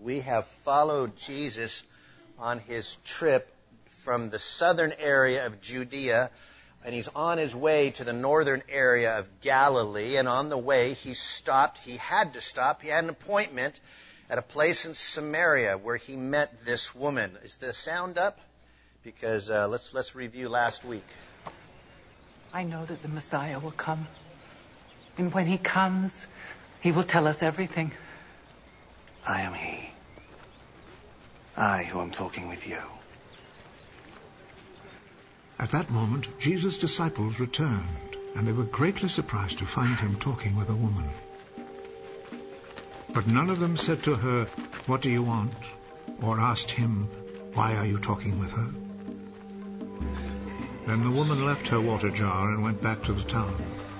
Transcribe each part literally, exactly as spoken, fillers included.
We have followed Jesus on his trip from the southern area of Judea, and he's on his way to the northern area of Galilee. And on the way, he stopped. He had to stop. He had an appointment at a place in Samaria where he met this woman. Is the sound up? Because uh, let's let's review last week. I know that the Messiah will come. And when he comes, he will tell us everything. I am he. I who am talking with you. At that moment, Jesus' disciples returned, and they were greatly surprised to find him talking with a woman. But none of them said to her, "What do you want?" or asked him, "Why are you talking with her?" Then the woman left her water jar and went back to the town.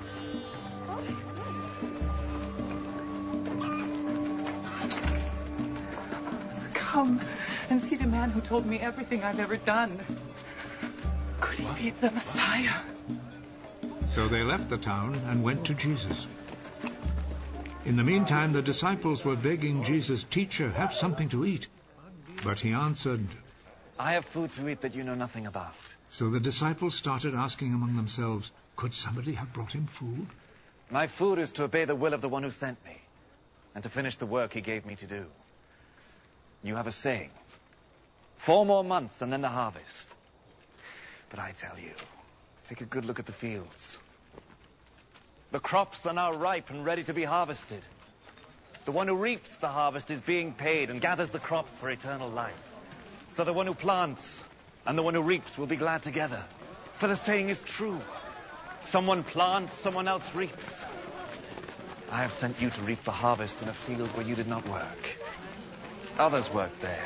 Come and see the man who told me everything I've ever done. Could he be the Messiah? So they left the town and went to Jesus. In the meantime, the disciples were begging Jesus, "Teacher, have something to eat." But he answered, I have food to eat that you know nothing about. So the disciples started asking among themselves, could somebody have brought him food? My food is to obey the will of the one who sent me, and to finish the work he gave me to do. You have a saying, four more months and then the harvest. But I tell you, take a good look at the fields. The crops are now ripe and ready to be harvested. The one who reaps the harvest is being paid and gathers the crops for eternal life. So the one who plants and the one who reaps will be glad together. For the saying is true. Someone plants, someone else reaps. I have sent you to reap the harvest in a field where you did not work. Others work there,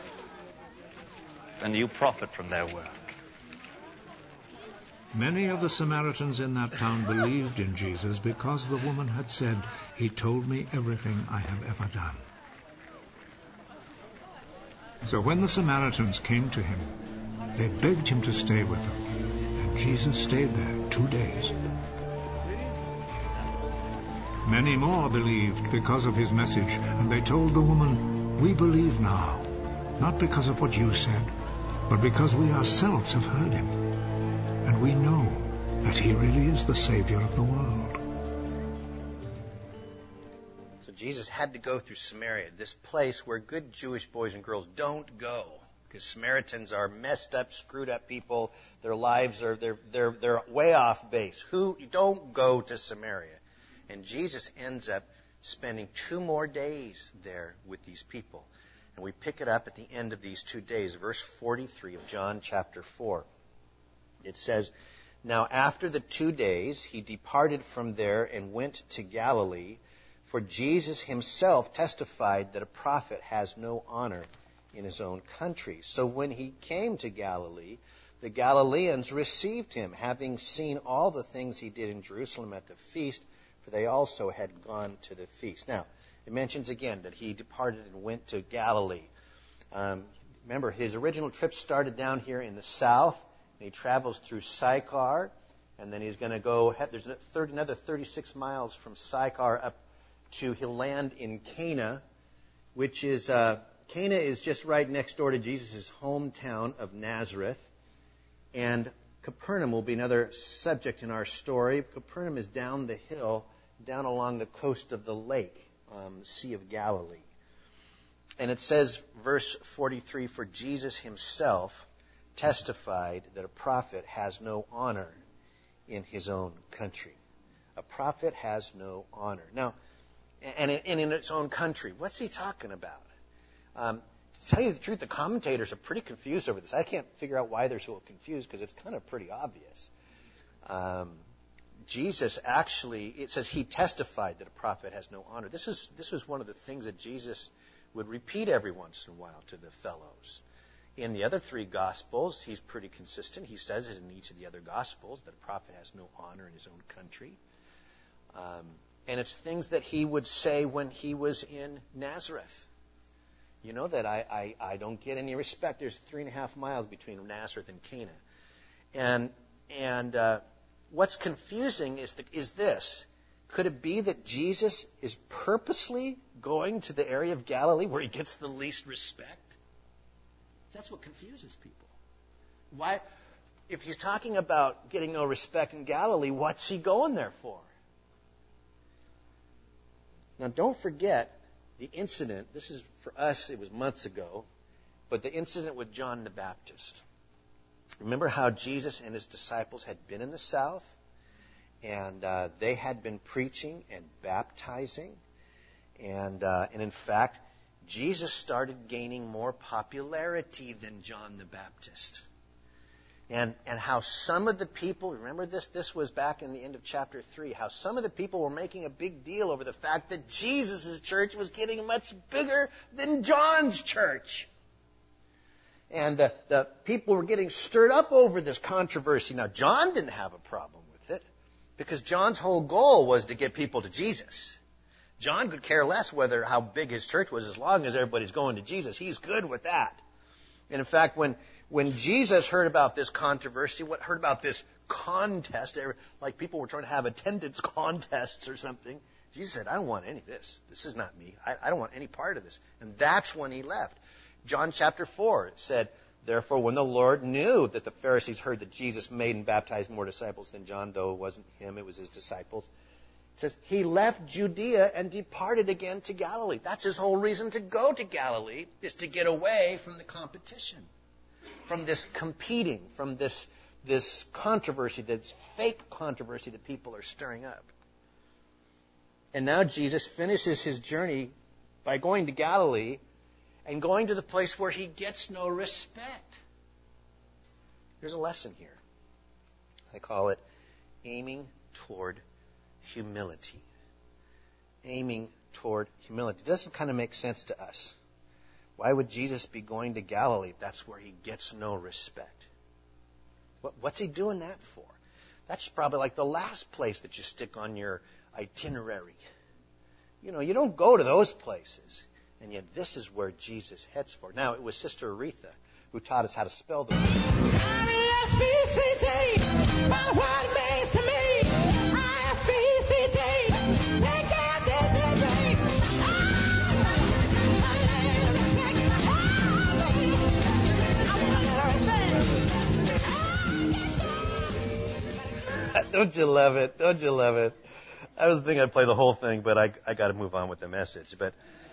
and you profit from their work. Many of the Samaritans in that town believed in Jesus because the woman had said, "He told me everything I have ever done." So when the Samaritans came to him, they begged him to stay with them, and Jesus stayed there two days. Many more believed because of his message, and they told the woman, "We believe now, not because of what you said, but because we ourselves have heard him, and we know that he really is the Savior of the world." So Jesus had to go through Samaria, this place where good Jewish boys and girls don't go, because Samaritans are messed up, screwed up people. Their lives are they're they're they're way off base. Who don't go to Samaria? And Jesus ends up spending two more days there with these people. And we pick it up at the end of these two days, verse forty-three of John chapter four. It says, "Now after the two days he departed from there and went to Galilee, for Jesus himself testified that a prophet has no honor in his own country. So when he came to Galilee, the Galileans received him, having seen all the things he did in Jerusalem at the feast, for they also had gone to the feast." Now, it mentions again that he departed and went to Galilee. Um, remember, his original trip started down here in the south, and he travels through Sychar, and then he's going to go, there's another thirty-six miles from Sychar up to, he'll land in Cana, which is, uh, Cana is just right next door to Jesus' hometown of Nazareth. And Capernaum will be another subject in our story. Capernaum is down the hill, down along the coast of the lake, um, Sea of Galilee. And it says, verse forty-three, "For Jesus himself testified that a prophet has no honor in his own country." A prophet has no honor. Now, and in, and in its own country, what's he talking about? Um, to tell you the truth, the commentators are pretty confused over this. I can't figure out why they're so confused, because it's kind of pretty obvious. Um, Jesus actually, it says he testified that a prophet has no honor. This is this was one of the things that Jesus would repeat every once in a while to the fellows. In the other three Gospels, he's pretty consistent. He says it in each of the other Gospels, that a prophet has no honor in his own country. Um, and it's things that he would say when he was in Nazareth. You know that I, I, I don't get any respect. There's three and a half miles between Nazareth and Cana. And, and uh, what's confusing is, the, is this. Could it be that Jesus is purposely going to the area of Galilee where he gets the least respect? That's what confuses people. Why, if he's talking about getting no respect in Galilee, what's he going there for? Now, don't forget the incident. This is, for us, it was months ago, but the incident with John the Baptist. Remember how Jesus and his disciples had been in the south, and uh, they had been preaching and baptizing, and uh, and in fact, Jesus started gaining more popularity than John the Baptist. And and how some of the people, remember this, this was back in the end of chapter three, how some of the people were making a big deal over the fact that Jesus' church was getting much bigger than John's church. And the, the people were getting stirred up over this controversy. Now, John didn't have a problem with it, because John's whole goal was to get people to Jesus. John could care less whether how big his church was, as long as everybody's going to Jesus. He's good with that. And in fact, when when Jesus heard about this controversy, what heard about this contest, like people were trying to have attendance contests or something, Jesus said, I don't want any of this. This is not me. I, I don't want any part of this. And that's when he left. John chapter four said, therefore, when the Lord knew that the Pharisees heard that Jesus made and baptized more disciples than John, though it wasn't him, it was his disciples, it says, he left Judea and departed again to Galilee. That's his whole reason to go to Galilee, is to get away from the competition, from this competing, from this, this controversy, this fake controversy that people are stirring up. And now Jesus finishes his journey by going to Galilee and going to the place where he gets no respect. There's a lesson here. I call it aiming toward humility. Aiming toward humility. It doesn't kind of make sense to us. Why would Jesus be going to Galilee if that's where he gets no respect? What, what's he doing that for? That's probably like the last place that you stick on your itinerary. You know, you don't go to those places. And yet this is where Jesus heads for. Now, it was Sister Aretha who taught us how to spell the word. Don't you love it? Don't you love it? I was thinking I'd play the whole thing, but I, I got to move on with the message. But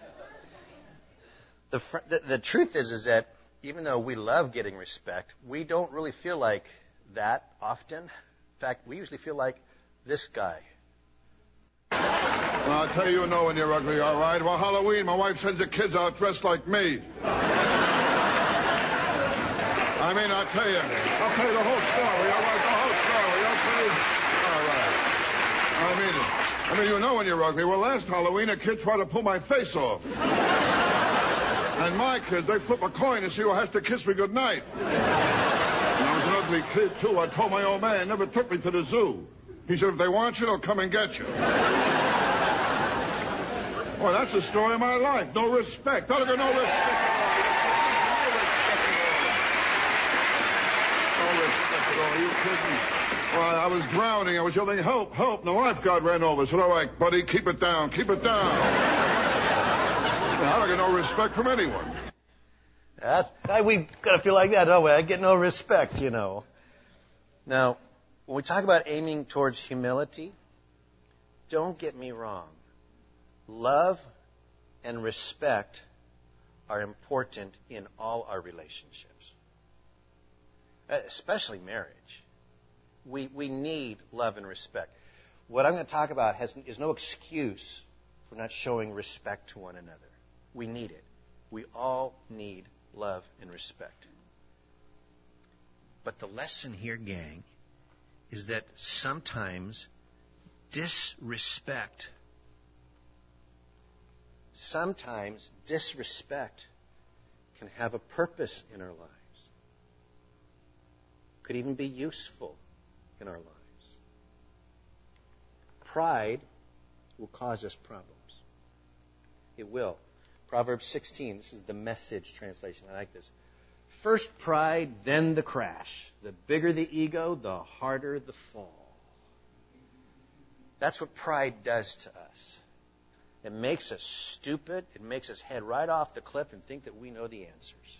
the, the the truth is, is that even though we love getting respect, we don't really feel like that often. In fact, we usually feel like this guy. Well, I'll tell you, you know when you're ugly, all right? Well, Halloween, my wife sends the kids out dressed like me. I mean, I'll tell you. I'll tell you the whole story, all right? The whole story, okay? All right. I mean, I mean, you know when you're ugly. Well, last Halloween, a kid tried to pull my face off. And my kids, they flip a coin to see who has to kiss me goodnight. And I was an ugly kid, too. I told my old man, never took me to the zoo. He said, if they want you, they'll come and get you. Well, that's the story of my life. No respect. I don't get no respect. No respect at all. Are you kidding? Well, I was drowning. I was yelling, help, help. And the lifeguard ran over. I said, all right, buddy, keep it down. Keep it down. I don't get no respect from anyone. That's, we got to feel like that, don't we? I get no respect, you know. Now, when we talk about aiming towards humility, don't get me wrong. Love and respect are important in all our relationships, especially marriage. We we need love and respect. What I'm going to talk about has, is no excuse for not showing respect to one another. We need it. We all need love and respect. But the lesson here, gang, is that sometimes disrespect, sometimes disrespect can have a purpose in our lives. Could even be useful in our lives. Pride will cause us problems. It will. Proverbs sixteen, this is the Message translation. I like this. First pride, then the crash. The bigger the ego, the harder the fall. That's what pride does to us. It makes us stupid. It makes us head right off the cliff and think that we know the answers.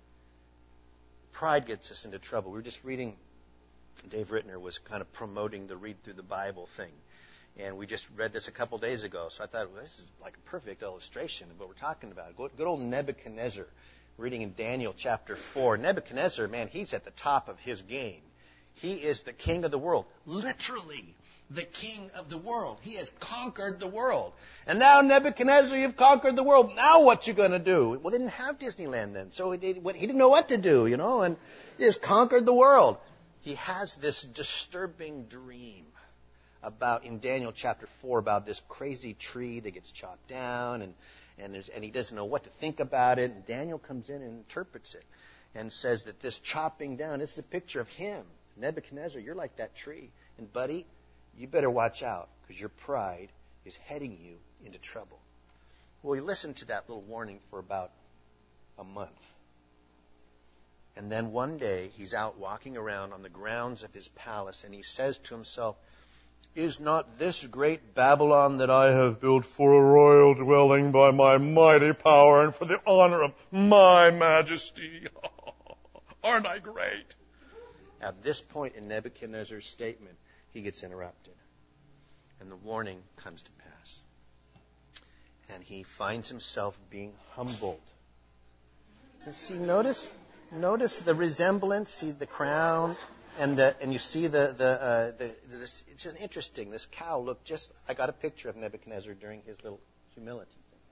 Pride gets us into trouble. We were just reading, Dave Rittner was kind of promoting the read through the Bible thing. And we just read this a couple days ago. So I thought, well, this is like a perfect illustration of what we're talking about. Good old Nebuchadnezzar, reading in Daniel chapter four. Nebuchadnezzar, man, he's at the top of his game. He is the king of the world. Literally, the king of the world. He has conquered the world. And now, Nebuchadnezzar, you've conquered the world. Now what you going to do? Well, they didn't have Disneyland then, so he, did, he didn't know what to do, you know, and he has conquered the world. He has this disturbing dream about, in Daniel chapter four, about this crazy tree that gets chopped down, and, and, there's, and he doesn't know what to think about it. And Daniel comes in and interprets it and says that this chopping down, this is a picture of him. Nebuchadnezzar, you're like that tree. And buddy, you better watch out, because your pride is heading you into trouble. Well, he listened to that little warning for about a month. And then one day, he's out walking around on the grounds of his palace, and he says to himself, is not this great Babylon that I have built for a royal dwelling by my mighty power and for the honor of my majesty? Aren't I great? At this point in Nebuchadnezzar's statement, he gets interrupted. And the warning comes to pass. And he finds himself being humbled. You see, notice, notice the resemblance. See the crown, and uh, and you see the the, uh, the, the this, it's just interesting. This cow looked just. I got a picture of Nebuchadnezzar during his little humility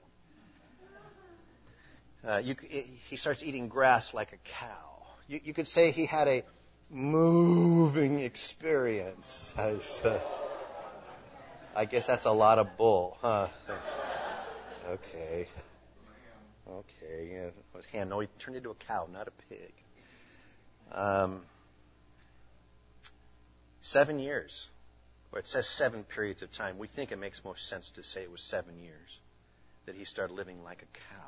thing. Uh, you, he starts eating grass like a cow. You, you could say he had a moving experience. As, uh, I guess that's a lot of bull, huh? Okay. Okay. Yeah. His hand, no, he turned into a cow, not a pig. Um, seven years. Or it says seven periods of time. We think it makes most sense to say it was seven years that he started living like a cow.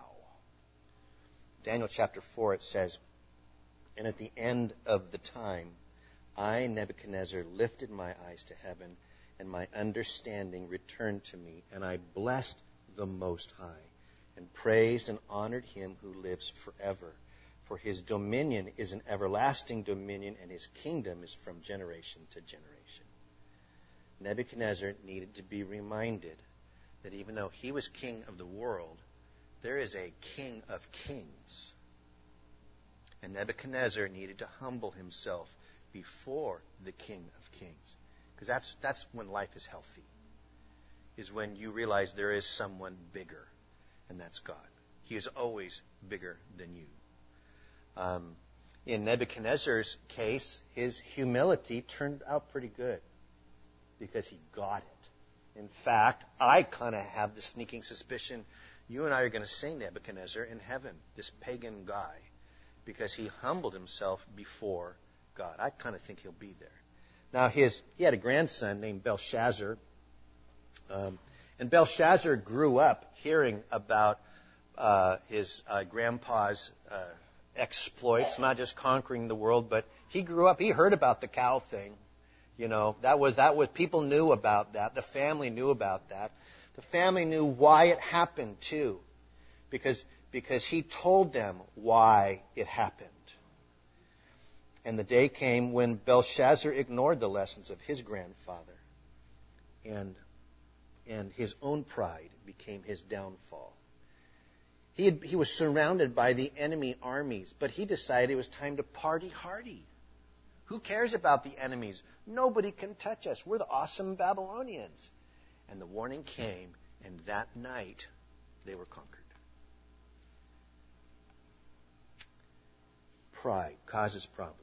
Daniel chapter four, it says, and at the end of the time, I, Nebuchadnezzar, lifted my eyes to heaven, and my understanding returned to me, and I blessed the Most High, and praised and honored him who lives forever. For his dominion is an everlasting dominion, and his kingdom is from generation to generation. Nebuchadnezzar needed to be reminded that even though he was king of the world, there is a king of kings. And Nebuchadnezzar needed to humble himself before the King of Kings. Because that's that's when life is healthy. Is when you realize there is someone bigger, and that's God. He is always bigger than you. Um, in Nebuchadnezzar's case, his humility turned out pretty good because he got it. In fact, I kind of have the sneaking suspicion you and I are going to see Nebuchadnezzar in heaven, this pagan guy, because he humbled himself before God. I kind of think he'll be there. Now, his he had a grandson named Belshazzar. Um, and Belshazzar grew up hearing about uh, his uh, grandpa's uh, exploits, not just conquering the world, but he grew up, he heard about the cow thing. You know, that was, that was, people knew about that. The family knew about that. The family knew why it happened, too. Because because he told them why it happened. And the day came when Belshazzar ignored the lessons of his grandfather, and and his own pride became his downfall. He had, he was surrounded by the enemy armies, but he decided it was time to party hardy. Who cares about the enemies? Nobody can touch us. We're the awesome Babylonians. And the warning came, and that night they were conquered. Pride causes problems.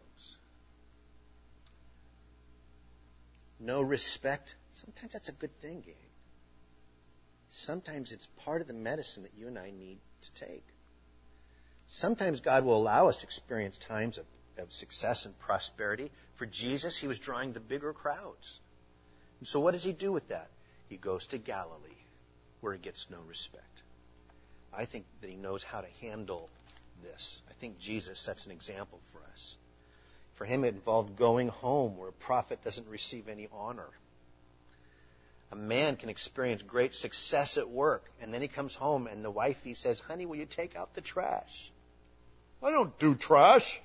No respect. Sometimes that's a good thing, gang. Sometimes it's part of the medicine that you and I need to take. Sometimes God will allow us to experience times of, of success and prosperity. For Jesus, he was drawing the bigger crowds. And so what does he do with that? He goes to Galilee, where he gets no respect. I think that he knows how to handle this. I think Jesus sets an example for us. For him, it involved going home where a prophet doesn't receive any honor. A man can experience great success at work, and then he comes home and the wifey says, honey, will you take out the trash? I don't do trash.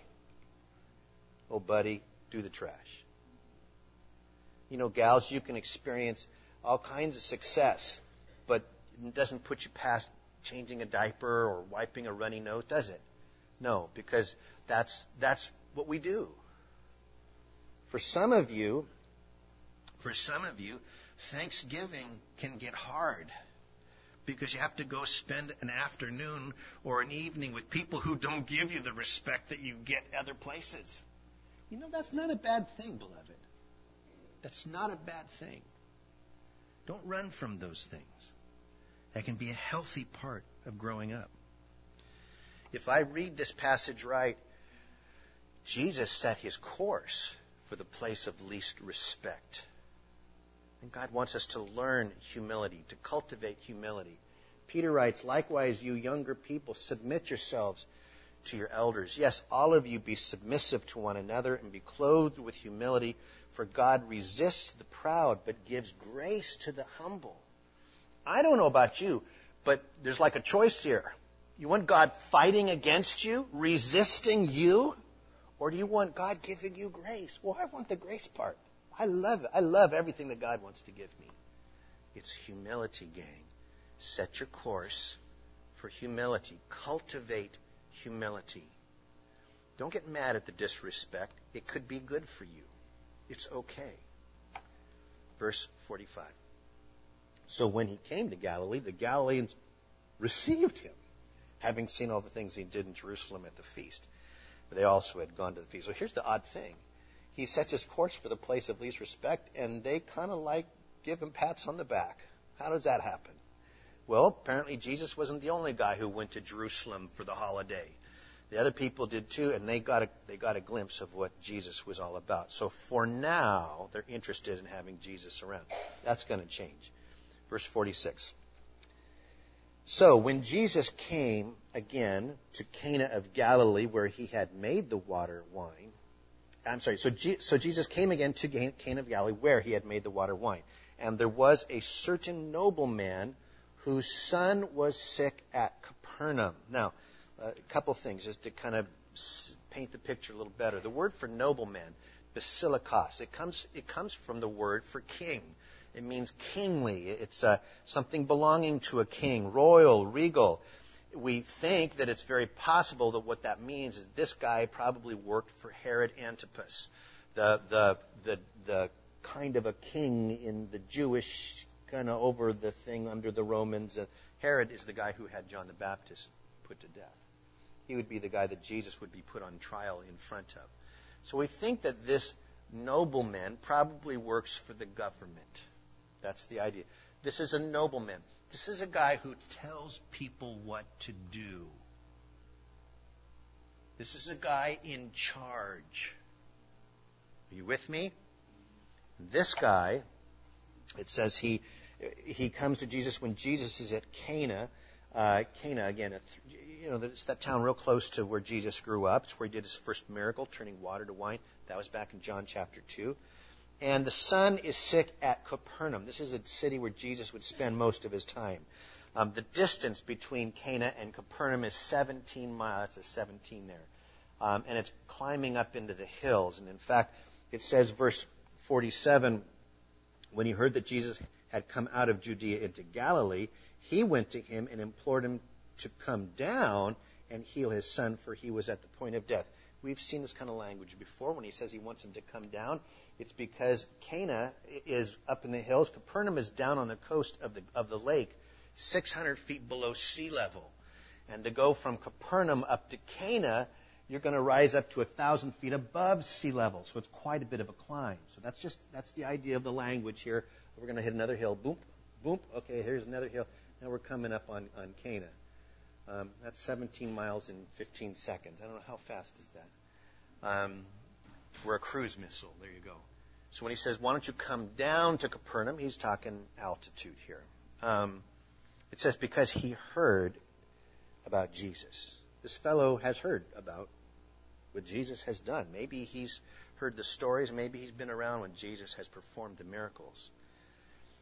Oh, buddy, do the trash. You know, gals, you can experience all kinds of success, but it doesn't put you past changing a diaper or wiping a runny nose, does it? No, because that's that's what we do. For some of you, for some of you, Thanksgiving can get hard because you have to go spend an afternoon or an evening with people who don't give you the respect that you get other places. You know, that's not a bad thing, beloved. That's not a bad thing. Don't run from those things. That can be a healthy part of growing up. If I read this passage right, Jesus set his course for the place of least respect. And God wants us to learn humility, to cultivate humility. Peter writes, likewise, you younger people, submit yourselves to your elders. Yes, all of you be submissive to one another and be clothed with humility, for God resists the proud but gives grace to the humble. I don't know about you, but there's like a choice here. You want God fighting against you, resisting you, or do you want God giving you grace? Well, I want the grace part. I love it. I love everything that God wants to give me. It's humility, gang. Set your course for humility. Cultivate humility. Don't get mad at the disrespect. It could be good for you. It's okay. Verse forty-five. So when he came to Galilee, the Galileans received him, having seen all the things he did in Jerusalem at the feast. But they also had gone to the feast. So here's the odd thing. He sets his course for the place of least respect, and they kind of like give him pats on the back. How does that happen? Well, apparently Jesus wasn't the only guy who went to Jerusalem for the holiday. The other people did too, and they got a, they got a glimpse of what Jesus was all about. So for now, they're interested in having Jesus around. That's going to change. Verse forty-six. So when Jesus came again to Cana of Galilee, where he had made the water wine, I'm sorry, so, G, so Jesus came again to Cana of Galilee, where he had made the water wine. And there was a certain nobleman whose son was sick at Capernaum. Now, a couple things just to kind of paint the picture a little better. The word for nobleman, basilikos, it comes it comes from the word for king. It means kingly. It's uh, something belonging to a king, royal, regal. We think that it's very possible that what that means is this guy probably worked for Herod Antipas, the the the the kind of a king in the Jewish kind of over the thing under the Romans. Uh, Herod is the guy who had John the Baptist put to death. He would be the guy that Jesus would be put on trial in front of. So we think that this nobleman probably works for the government. That's the idea. This is a nobleman. This is a guy who tells people what to do. This is a guy in charge. Are you with me? This guy, it says he he comes to Jesus when Jesus is at Cana. Uh, Cana, again, a, you know, it's that town real close to where Jesus grew up. It's where he did his first miracle, turning water to wine. That was back in John chapter two. And the son is sick at Capernaum. This is a city where Jesus would spend most of his time. Um, the distance between Cana and Capernaum is seventeen miles. That's a seventeen there. Um, and it's climbing up into the hills. And in fact, it says, verse forty-seven, when he heard that Jesus had come out of Judea into Galilee, he went to him and implored him to come down and heal his son, for he was at the point of death. We've seen this kind of language before. When he says he wants him to come down, it's because Cana is up in the hills. Capernaum is down on the coast of the of the lake, six hundred feet below sea level. And to go from Capernaum up to Cana, you're going to rise up to one thousand feet above sea level. So it's quite a bit of a climb. So that's just that's the idea of the language here. We're going to hit another hill. Boom, boom. Okay, here's another hill. Now we're coming up on, on Cana. Um, that's seventeen miles in fifteen seconds. I don't know, how fast is that? Um, we're a cruise missile. There you go. So when he says, why don't you come down to Capernaum, he's talking altitude here. Um, it says, because he heard about Jesus. This fellow has heard about what Jesus has done. Maybe he's heard the stories. Maybe he's been around when Jesus has performed the miracles.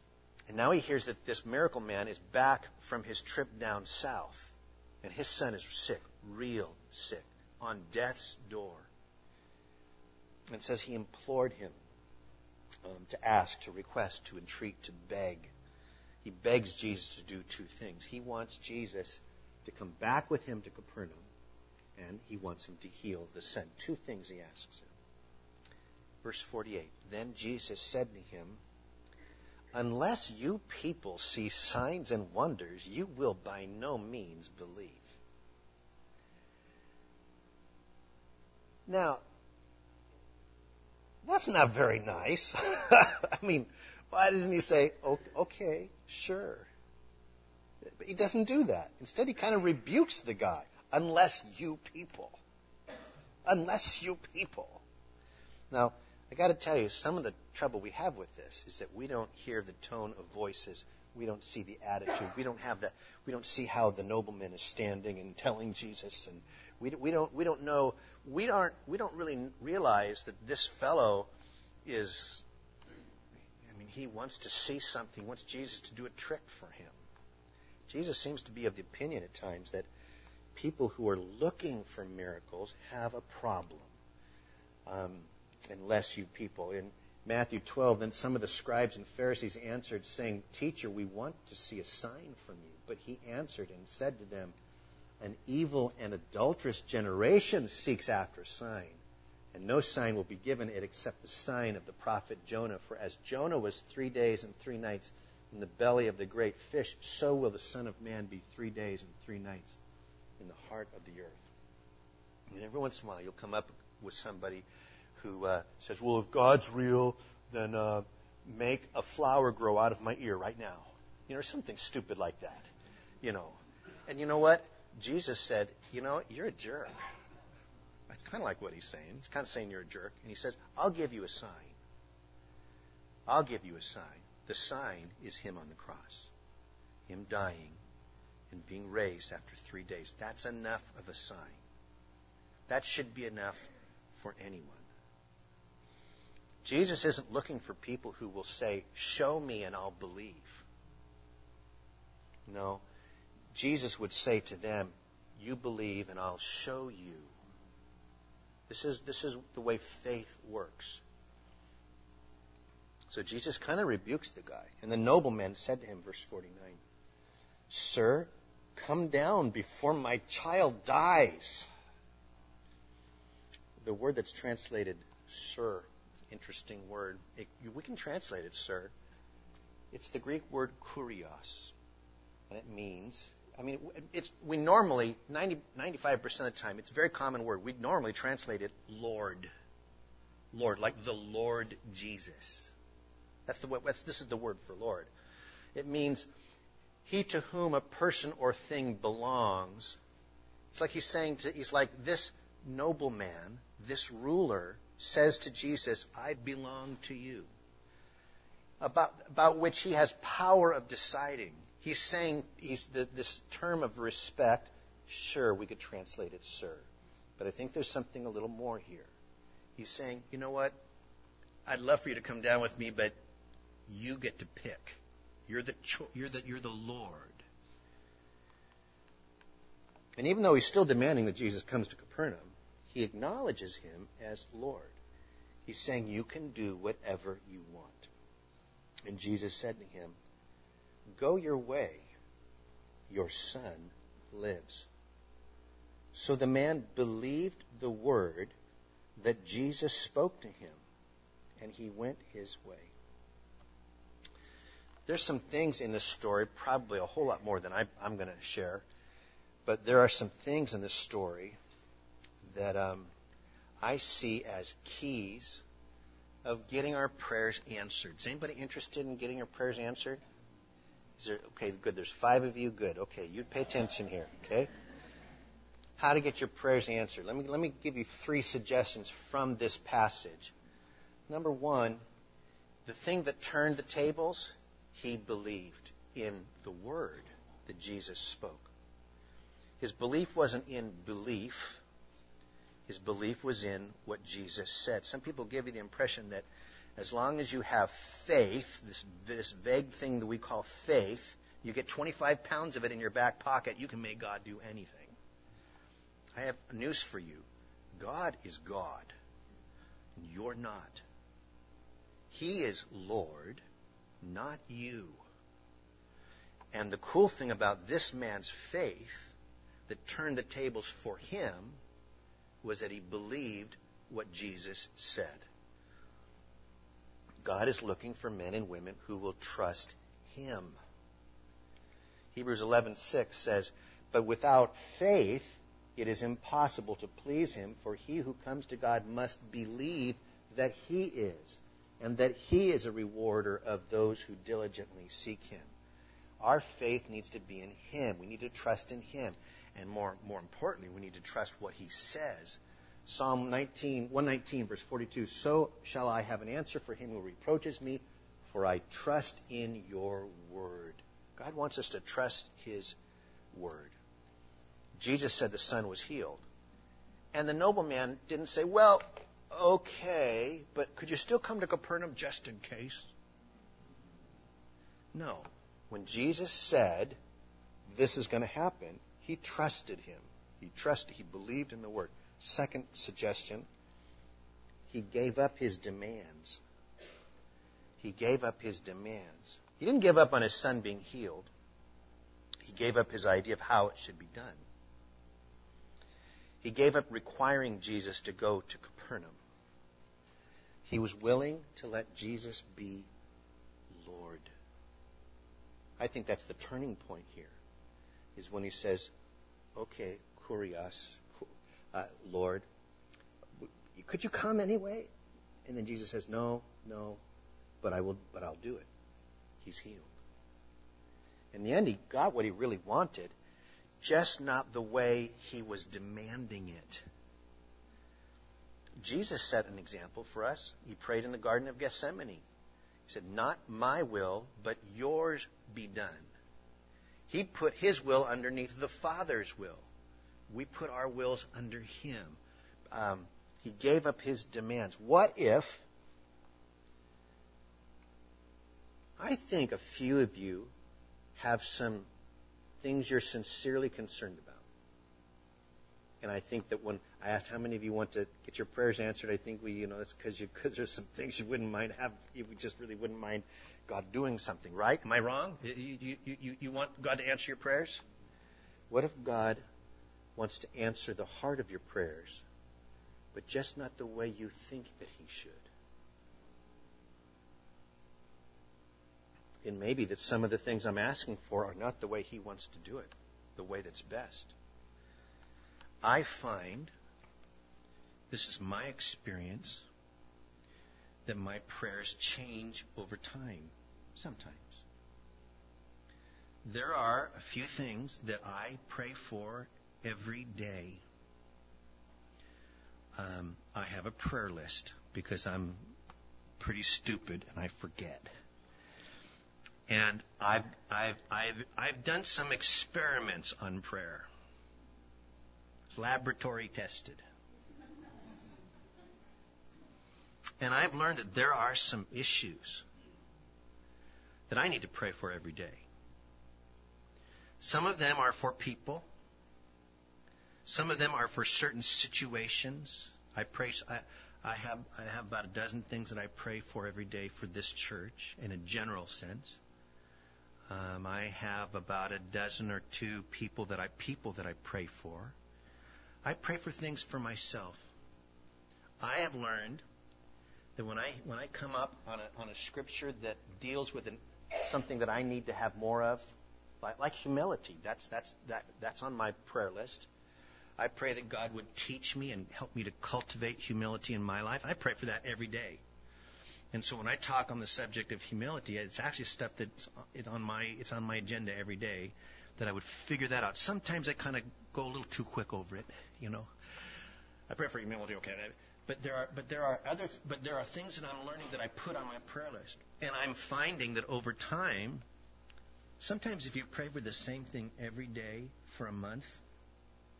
And now he hears that this miracle man is back from his trip down south. And his son is sick, real sick, on death's door. And it says he implored him um, to ask, to request, to entreat, to beg. He begs Jesus to do two things. He wants Jesus to come back with him to Capernaum, and he wants him to heal the son. Two things he asks him. Verse forty-eight, then Jesus said to him, unless you people see signs and wonders, you will by no means believe. Now, that's not very nice. I mean, why doesn't he say, okay, sure? But he doesn't do that. Instead, he kind of rebukes the guy. Unless you people. Unless you people. Now, I got to tell you, some of the trouble we have with this is that we don't hear the tone of voices. We don't see the attitude. We don't have that. We don't see how the nobleman is standing and telling Jesus, and we we don't we don't know. We aren't. We don't really realize that this fellow is. I mean, he wants to see something. He wants Jesus to do a trick for him. Jesus seems to be of the opinion at times that people who are looking for miracles have a problem. Um, unless you people. In Matthew twelve, then some of the scribes and Pharisees answered, saying, Teacher, we want to see a sign from you. But he answered and said to them, an evil and adulterous generation seeks after a sign, and no sign will be given it except the sign of the prophet Jonah. For as Jonah was three days and three nights in the belly of the great fish, so will the Son of Man be three days and three nights in the heart of the earth. And every once in a while you'll come up with somebody who uh, says, well, if God's real, then uh, make a flower grow out of my ear right now. You know, something stupid like that. You know. And you know what? Jesus said, you know, you're a jerk. That's kind of like what he's saying. He's kind of saying you're a jerk. And he says, I'll give you a sign. I'll give you a sign. The sign is him on the cross. Him dying and being raised after three days. That's enough of a sign. That should be enough for anyone. Jesus isn't looking for people who will say, show me and I'll believe. No. Jesus would say to them, you believe and I'll show you. This is, this is the way faith works. So Jesus kind of rebukes the guy. And the nobleman said to him, verse forty-nine, Sir, come down before my child dies. The word that's translated, sir, interesting word. It, we can translate it, sir. It's the Greek word kurios. And it means, I mean, it, it's we normally, ninety, ninety-five percent of the time, it's a very common word. We normally translate it Lord. Lord, like the Lord Jesus. That's the that's, this is the word for Lord. It means he to whom a person or thing belongs. It's like he's saying to, he's like this nobleman, this ruler, says to Jesus, I belong to you. About, about which he has power of deciding. He's saying, he's the, this term of respect, sure, we could translate it, sir. But I think there's something a little more here. He's saying, you know what? I'd love for you to come down with me, but you get to pick. You're the, cho- you're the, you're the Lord. And even though he's still demanding that Jesus comes to Capernaum, he acknowledges him as Lord. He's saying, you can do whatever you want. And Jesus said to him, go your way. Your son lives. So the man believed the word that Jesus spoke to him, and he went his way. There's some things in this story, probably a whole lot more than I, I'm going to share, but there are some things in this story that um, I see as keys of getting our prayers answered. Is anybody interested in getting your prayers answered? Is there, okay, good. There's five of you. Good. Okay, you pay attention here. Okay. How to get your prayers answered. Let me let me give you three suggestions from this passage. Number one, the thing that turned the tables, he believed in the word that Jesus spoke. His belief wasn't in belief. His belief was in what Jesus said. Some people give you the impression that As long as you have faith, this, this vague thing that we call faith, you get twenty-five pounds of it in your back pocket, you can make God do anything. I have news for you. God is God, and you're not. He is Lord, not you. And the cool thing about this man's faith that turned the tables for him was that he believed what Jesus said. God is looking for men and women who will trust him. Hebrews eleven six says, "But without faith it is impossible to please him, for he who comes to God must believe that he is, and that he is a rewarder of those who diligently seek him." Our faith needs to be in him. We need to trust in him. And more, more importantly, we need to trust what he says. Psalm nineteen, one nineteen, verse forty-two, "So shall I have an answer for him who reproaches me, for I trust in your word." God wants us to trust his word. Jesus said the son was healed. And the nobleman didn't say, "Well, okay, but could you still come to Capernaum just in case?" No. When Jesus said this is going to happen, he trusted him. He trusted, he believed in the word. Second suggestion, he gave up his demands. He gave up his demands. He didn't give up on his son being healed. He gave up his idea of how it should be done. He gave up requiring Jesus to go to Capernaum. He was willing to let Jesus be Lord. I think that's the turning point here, is when he says, "Okay, kurios, uh, Lord, could you come anyway?" And then Jesus says, "No, no, but I will. But I'll do it." He's healed. In the end, he got what he really wanted, just not the way he was demanding it. Jesus set an example for us. He prayed in the Garden of Gethsemane. He said, "Not my will, but yours be done." He put his will underneath the Father's will. We put our wills under him. Um, he gave up his demands. What if, I think a few of you have some things you're sincerely concerned about. And I think that when I asked how many of you want to get your prayers answered, I think we, you know, that's because you, because there's some things you wouldn't mind have, you just really wouldn't mind God doing something, right? Am I wrong? You, you, you, you want God to answer your prayers? What if God wants to answer the heart of your prayers, but just not the way you think that he should? It may be that some of the things I'm asking for are not the way he wants to do it, the way that's best. I find, this is my experience, that my prayers change over time, sometimes. There are a few things that I pray for every day. Um, I have a prayer list because I'm pretty stupid and I forget. And I've, I've, I've, I've done some experiments on prayer. It's laboratory tested. And I've learned that there are some issues that I need to pray for every day. Some of them are for people. Some of them are for certain situations. I pray. I, I have. I have about a dozen things that I pray for every day for this church, in a general sense. Um, I have about a dozen or two people that I people that I pray for. I pray for things for myself. I have learned that when I when I come up on a on a scripture that deals with an, something that I need to have more of, like, like humility, that's that's that that's on my prayer list. I pray that God would teach me and help me to cultivate humility in my life. I pray for that every day. And so when I talk on the subject of humility, it's actually stuff that's it's on my it's on my agenda every day, that I would figure that out. Sometimes I kind of go a little too quick over it, you know. I pray for humility, okay. But there are but there are other but there are things that I'm learning that I put on my prayer list. And I'm finding that over time, sometimes if you pray for the same thing every day for a month,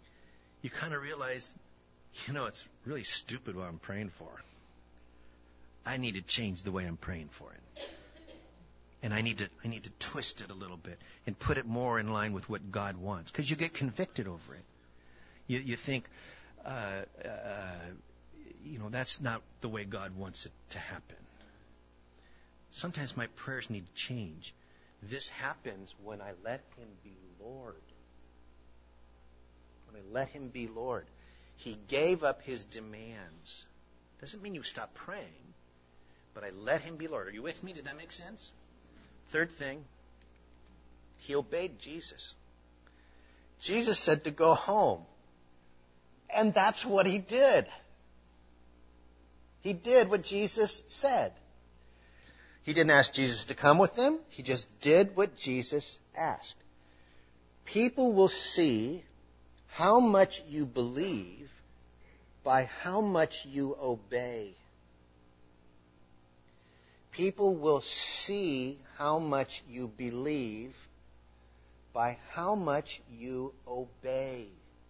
you kind of realize, you know, it's really stupid what I'm praying for. I need to change the way I'm praying for it. And I need to I need to twist it a little bit and put it more in line with what God wants. Because you get convicted over it. You, you think, uh, uh, you know, that's not the way God wants it to happen. Sometimes my prayers need to change. This happens when I let Him be Lord. When I let Him be Lord. He gave up His demands. Doesn't mean you stop praying, but I let Him be Lord. Are you with me? Did that make sense? Third thing, He obeyed Jesus. Jesus said to go home. And that's what He did. He did what Jesus said. He didn't ask Jesus to come with them. He just did what Jesus asked. People will see how much you believe by how much you obey. People will see how much you believe by how much you obey.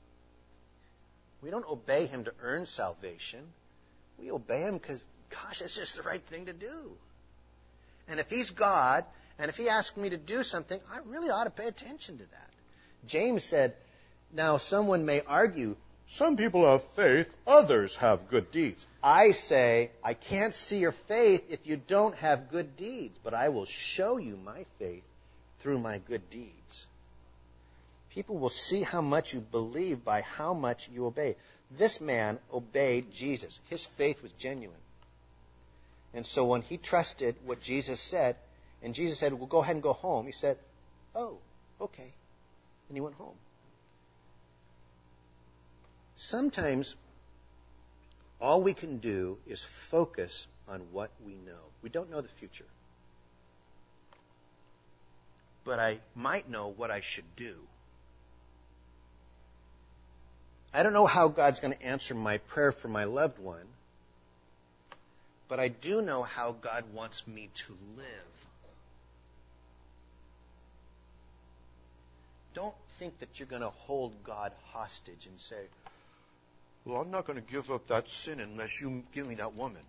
We don't obey Him to earn salvation. We obey Him because, gosh, it's just the right thing to do. And if He's God, and if He asks me to do something, I really ought to pay attention to that. James said, now someone may argue, some people have faith, others have good deeds. I say, I can't see your faith if you don't have good deeds, but I will show you my faith through my good deeds. People will see how much you believe by how much you obey. This man obeyed Jesus. His faith was genuine. And so when he trusted what Jesus said, and Jesus said, well, go ahead and go home, he said, oh, okay. And he went home. Sometimes all we can do is focus on what we know. We don't know the future. But I might know what I should do. I don't know how God's going to answer my prayer for my loved one, but I do know how God wants me to live. Don't think that you're going to hold God hostage and say, well, I'm not going to give up that sin unless you give me that woman.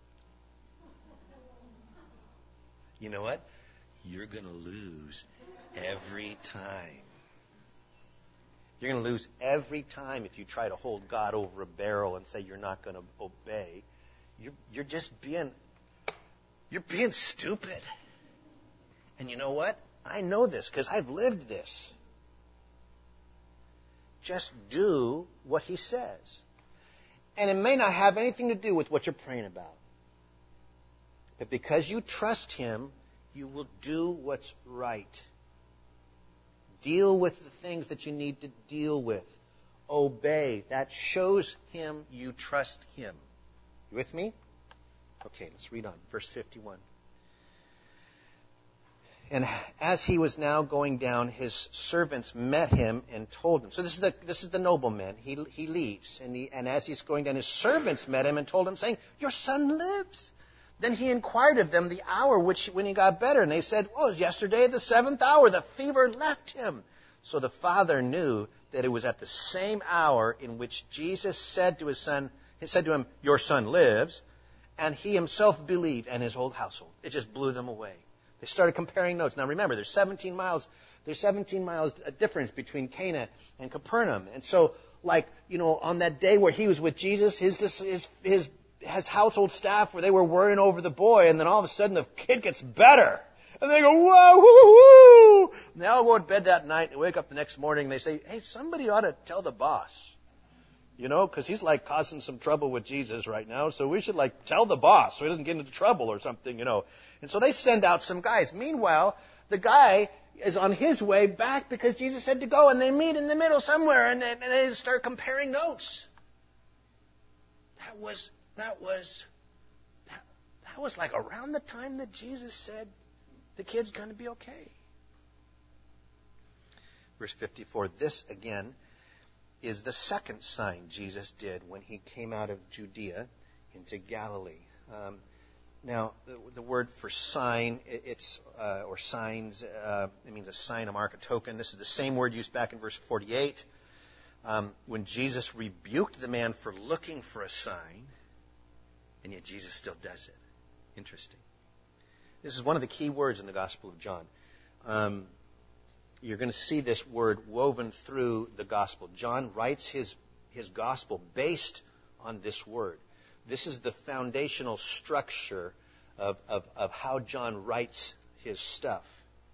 You know what? You're going to lose every time. You're going to lose every time if you try to hold God over a barrel and say you're not going to obey. You're, you're just being, you're being stupid. And you know what? I know this because I've lived this. Just do what He says. And it may not have anything to do with what you're praying about. But because you trust Him, you will do what's right. Deal with the things that you need to deal with. Obey. That shows Him you trust Him. You with me? Okay, let's read on. Verse fifty-one. And as he was now going down, his servants met him and told him. So this is the this is the nobleman. He he leaves, and he, and as he's going down, his servants met him and told him, saying, "Your son lives." Then he inquired of them the hour which when he got better, and they said, "Oh, it was yesterday at the seventh hour. The fever left him." So the father knew that it was at the same hour in which Jesus said to his son, he said to him, "Your son lives," and he himself believed, and his whole household. It just blew them away. They started comparing notes. Now remember, there's seventeen miles. There's seventeen miles difference between Cana and Capernaum, and so, like, you know, on that day where he was with Jesus, his his his his household staff, where they were worrying over the boy, and then all of a sudden the kid gets better, and they go, "Whoa, woo, woo!" And they all go to bed that night and wake up the next morning. And they say, "Hey, somebody ought to tell the boss." You know, because he's like causing some trouble with Jesus right now. So we should like tell the boss so he doesn't get into trouble or something, you know. And so they send out some guys. Meanwhile, the guy is on his way back because Jesus said to go. And they meet in the middle somewhere and they, and they start comparing notes. That was, that was, that, that was like around the time that Jesus said the kid's going to be okay. Verse fifty-four, this again is the second sign Jesus did when he came out of Judea into Galilee. Um, now, the, the word for sign, it, it's uh, or signs, uh, it means a sign, a mark, a token. This is the same word used back in verse forty-eight um, when Jesus rebuked the man for looking for a sign, and yet Jesus still does it. Interesting. This is one of the key words in the Gospel of John. Um, you're going to see this word woven through the Gospel. John writes his, his Gospel based on this word. This is the foundational structure of, of, of how John writes his stuff.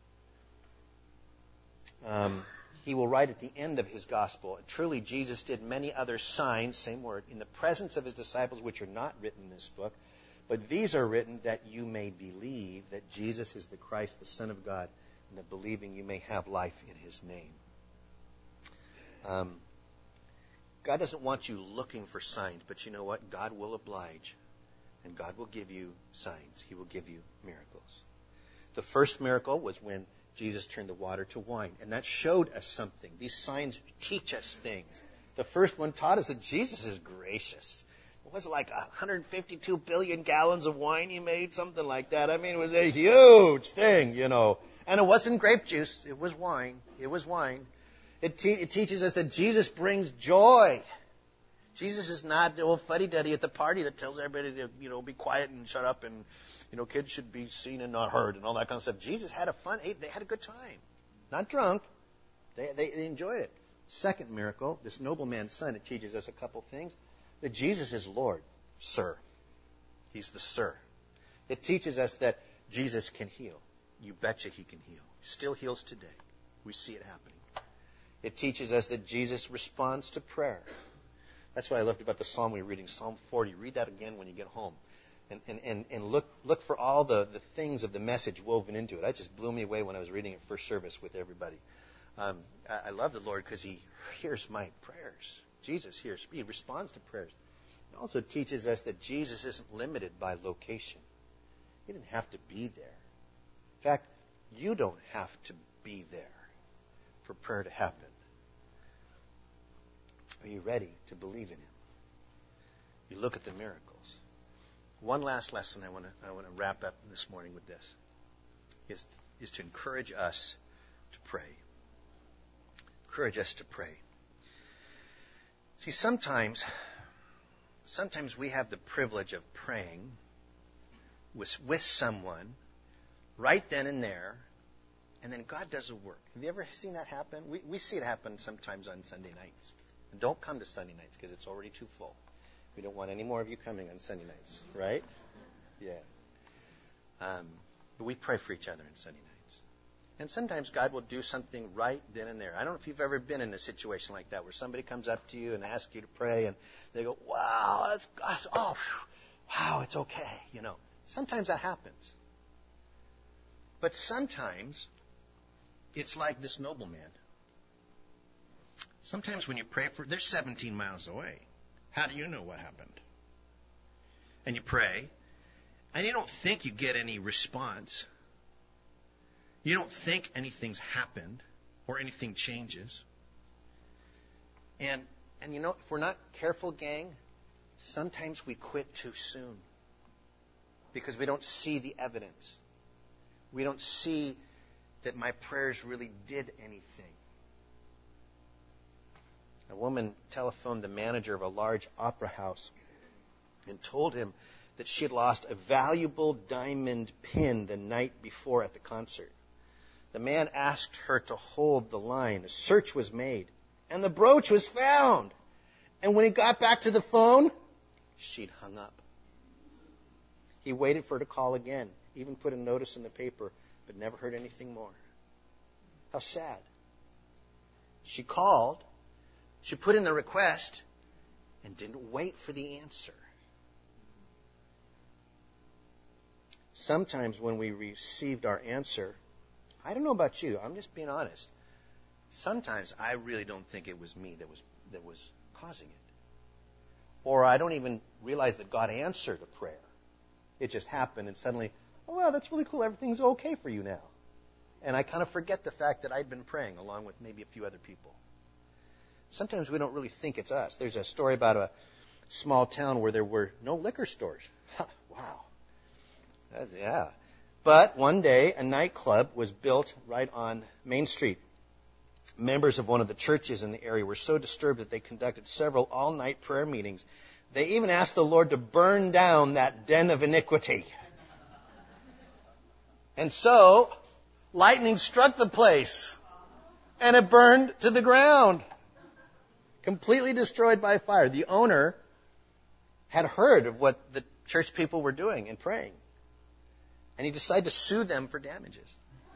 Um, he will write at the end of his Gospel, truly Jesus did many other signs, same word, in the presence of his disciples, which are not written in this book. But these are written that you may believe that Jesus is the Christ, the Son of God, and that believing you may have life in his name. Um, God doesn't want you looking for signs, but you know what? God will oblige, and God will give you signs. He will give you miracles. The first miracle was when Jesus turned the water to wine, and that showed us something. These signs teach us things. The first one taught us that Jesus is gracious. It was like one hundred fifty-two billion gallons of wine he made, something like that. I mean, it was a huge thing, you know. And it wasn't grape juice. It was wine. It was wine. It, te- it teaches us that Jesus brings joy. Jesus is not the old fuddy-duddy at the party that tells everybody to, you know, be quiet and shut up and, you know, kids should be seen and not heard and all that kind of stuff. Jesus had a fun, they had a good time. Not drunk. They, they, they enjoyed it. Second miracle, this nobleman's son, it teaches us a couple things. That Jesus is Lord, Sir. He's the Sir. It teaches us that Jesus can heal. You betcha he can heal. He still heals today. We see it happening. It teaches us that Jesus responds to prayer. That's what I loved about the psalm we were reading, Psalm forty. Read that again when you get home. And, and, and, and look look for all the, the things of the message woven into it. That just blew me away when I was reading it first service with everybody. Um, I, I love the Lord because he hears my prayers. Jesus hears, he responds to prayers. It also teaches us that Jesus isn't limited by location. He didn't have to be there. In fact, you don't have to be there for prayer to happen. Are you ready to believe in him? You look at the miracles. One last lesson I want to I want to wrap up this morning with this is, is to encourage us to pray. Encourage us to pray. See, sometimes, sometimes we have the privilege of praying with, with someone right then and there, and then God does a work. Have you ever seen that happen? We, we see it happen sometimes on Sunday nights. And don't come to Sunday nights because it's already too full. We don't want any more of you coming on Sunday nights, right? Yeah. Um, but we pray for each other on Sunday nights. And sometimes God will do something right then and there. I don't know if you've ever been in a situation like that where somebody comes up to you and asks you to pray and they go, wow, that's, that's oh, wow, it's okay, you know. Sometimes that happens. But sometimes it's like this nobleman. Sometimes when you pray for, they're seventeen miles away. How do you know what happened? And you pray, and you don't think you get any response. You don't think anything's happened or anything changes. And, and you know, if we're not careful, gang, sometimes we quit too soon because we don't see the evidence. We don't see that my prayers really did anything. A woman telephoned the manager of a large opera house and told him that she had lost a valuable diamond pin the night before at the concert. The man asked her to hold the line. A search was made, and the brooch was found. And when he got back to the phone, she'd hung up. He waited for her to call again, even put a notice in the paper, but never heard anything more. How sad. She called, she put in the request, and didn't wait for the answer. Sometimes when we received our answer, I don't know about you, I'm just being honest. Sometimes I really don't think it was me that was that was causing it. Or I don't even realize that God answered a prayer. It just happened and suddenly, oh, well, that's really cool. Everything's okay for you now. And I kind of forget the fact that I'd been praying along with maybe a few other people. Sometimes we don't really think it's us. There's a story about a small town where there were no liquor stores. Huh, wow. That, yeah. But one day, a nightclub was built right on Main Street. Members of one of the churches in the area were so disturbed that they conducted several all-night prayer meetings. They even asked the Lord to burn down that den of iniquity. And so, lightning struck the place, and it burned to the ground. Completely destroyed by fire. The owner had heard of what the church people were doing and praying. And he decided to sue them for damages.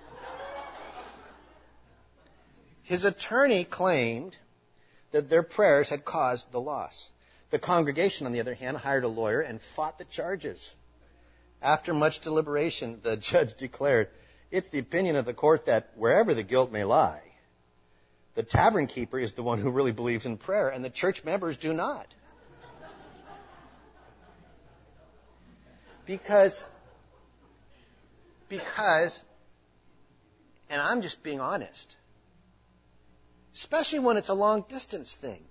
His attorney claimed that their prayers had caused the loss. The congregation, on the other hand, hired a lawyer and fought the charges. After much deliberation, the judge declared, it's the opinion of the court that wherever the guilt may lie, the tavern keeper is the one who really believes in prayer, and the church members do not. Because, because, and I'm just being honest, especially when it's a long distance thing.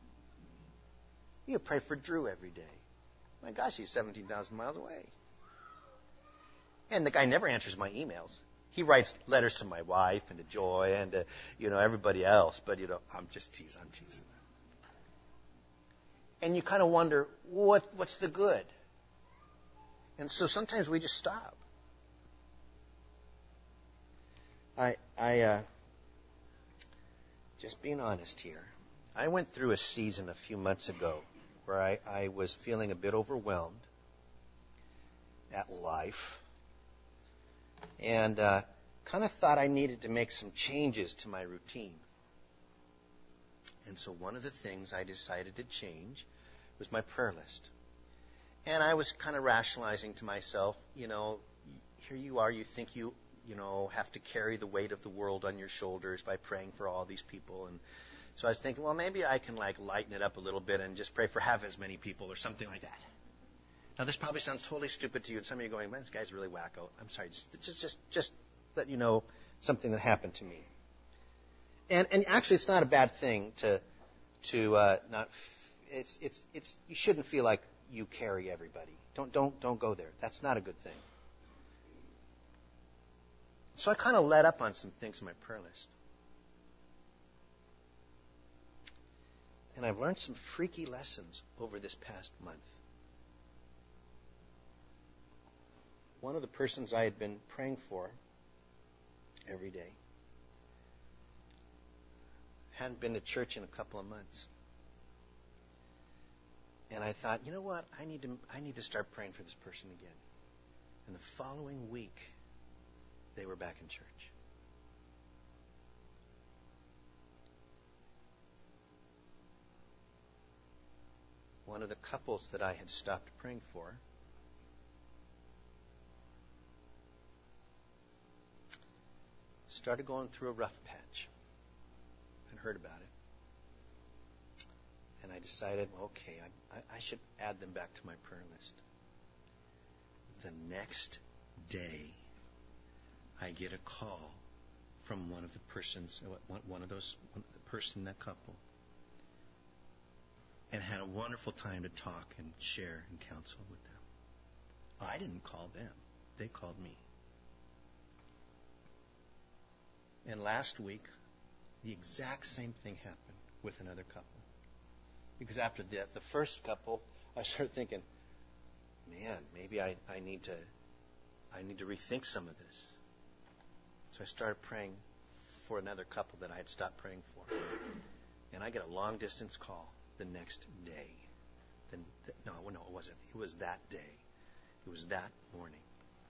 You pray for Drew every day. My gosh, he's seventeen thousand miles away. And the guy never answers my emails. He writes letters to my wife and to Joy and to, you know, everybody else. But, you know, I'm just teasing. I'm teasing. And you kind of wonder, what what's the good? And so sometimes we just stop. I, I, uh, just being honest here, I went through a season a few months ago where I, I was feeling a bit overwhelmed at life and uh, kind of thought I needed to make some changes to my routine. And so one of the things I decided to change was my prayer list. And I was kind of rationalizing to myself, you know, here you are, you think you, you know, have to carry the weight of the world on your shoulders by praying for all these people. And so I was thinking, well, maybe I can like lighten it up a little bit and just pray for half as many people or something like that. Now, this probably sounds totally stupid to you, and some of you are going, man, this guy's really wacko. I'm sorry, just just just, just let you know something that happened to me. And and actually, it's not a bad thing to to uh, not. It's it's it's you shouldn't feel like you carry everybody. Don't don't don't go there. That's not a good thing. So I kind of let up on some things in my prayer list. And I've learned some freaky lessons over this past month. One of the persons I had been praying for every day hadn't been to church in a couple of months. And I thought, you know what? I need to I need to start praying for this person again. And the following week, they were back in church. One of the couples that I had stopped praying for started going through a rough patch. I'd heard about it. And I decided, okay, I, I should add them back to my prayer list. The next day, I get a call from one of the persons, one of those, one, the person, that couple, and had a wonderful time to talk and share and counsel with them. I didn't call them. They called me. And last week, the exact same thing happened with another couple. Because after the, the first couple, I started thinking, man, maybe I, I need to I need to rethink some of this. So I started praying for another couple that I had stopped praying for. And I get a long distance call the next day. The, the, no, no, it wasn't. It was that day. It was that morning.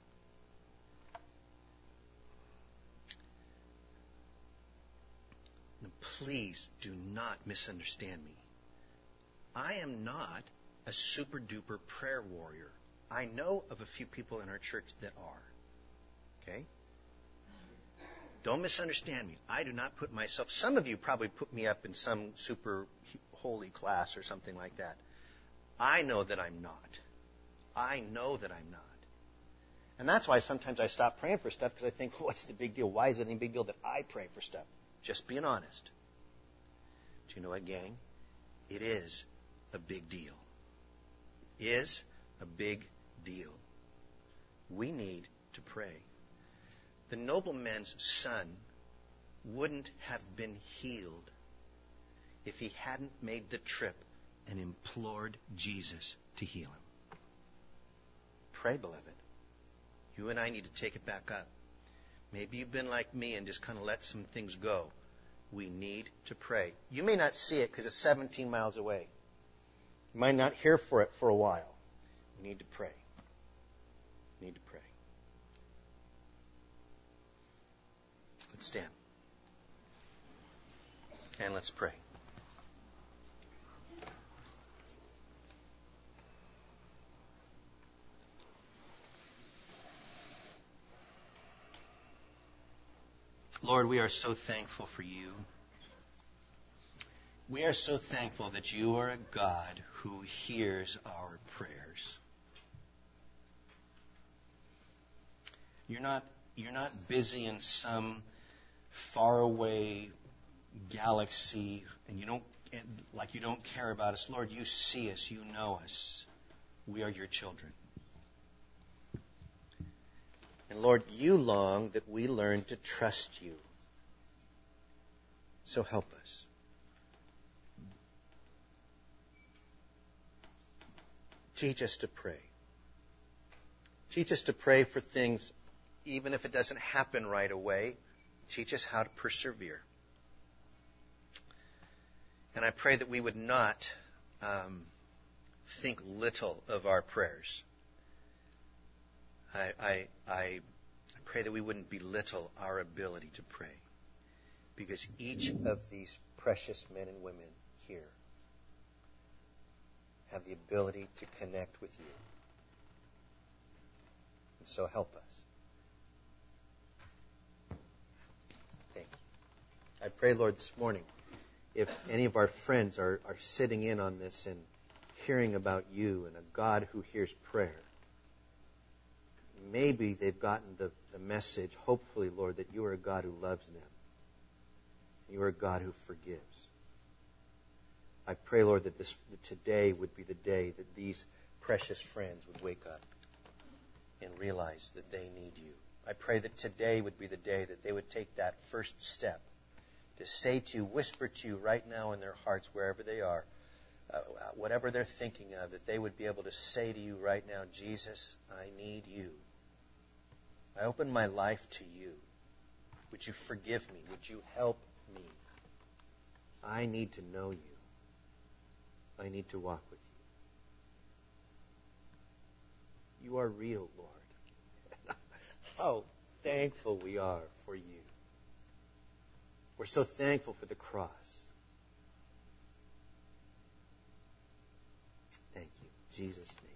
Now, please do not misunderstand me. I am not a super duper prayer warrior. I know of a few people in our church that are. Okay? Don't misunderstand me. I do not put myself, some of you probably put me up in some super holy class or something like that. I know that I'm not. I know that I'm not. And that's why sometimes I stop praying for stuff, because I think, what's the big deal? Why is it any big deal that I pray for stuff? Just being honest. Do you know what, gang? It is a big deal. Is a big deal. We need to pray. The nobleman's son wouldn't have been healed if he hadn't made the trip and implored Jesus to heal him. Pray, beloved. You and I need to take it back up. Maybe you've been like me and just kind of let some things go. We need to pray. You may not see it because it's seventeen miles away. You might not hear for it for a while. We need to pray. We need to pray. Let's stand. And let's pray. Lord, we are so thankful for you. We are so thankful that you are a God who hears our prayers. You're not, you're not busy in some faraway galaxy, and you don't, like you don't care about us. Lord, you see us, you know us. We are your children. And Lord, you long that we learn to trust you. So help us. Teach us to pray. Teach us to pray for things, even if it doesn't happen right away. Teach us how to persevere. And I pray that we would not um, think little of our prayers. I, I, I pray that we wouldn't belittle our ability to pray, because each of these precious men and women here have the ability to connect with you. And so help us. Thank you. I pray, Lord, this morning, if any of our friends are, are sitting in on this and hearing about you and a God who hears prayer, maybe they've gotten the, the message, hopefully, Lord, that you are a God who loves them. You are a God who forgives. I pray, Lord, that this that today would be the day that these precious friends would wake up and realize that they need you. I pray that today would be the day that they would take that first step to say to you, whisper to you right now in their hearts, wherever they are, uh, whatever they're thinking of, that they would be able to say to you right now, Jesus, I need you. I open my life to you. Would you forgive me? Would you help me? I need to know you. I need to walk with you. You are real, Lord. How thankful we are for you. We're so thankful for the cross. Thank you. In Jesus' name.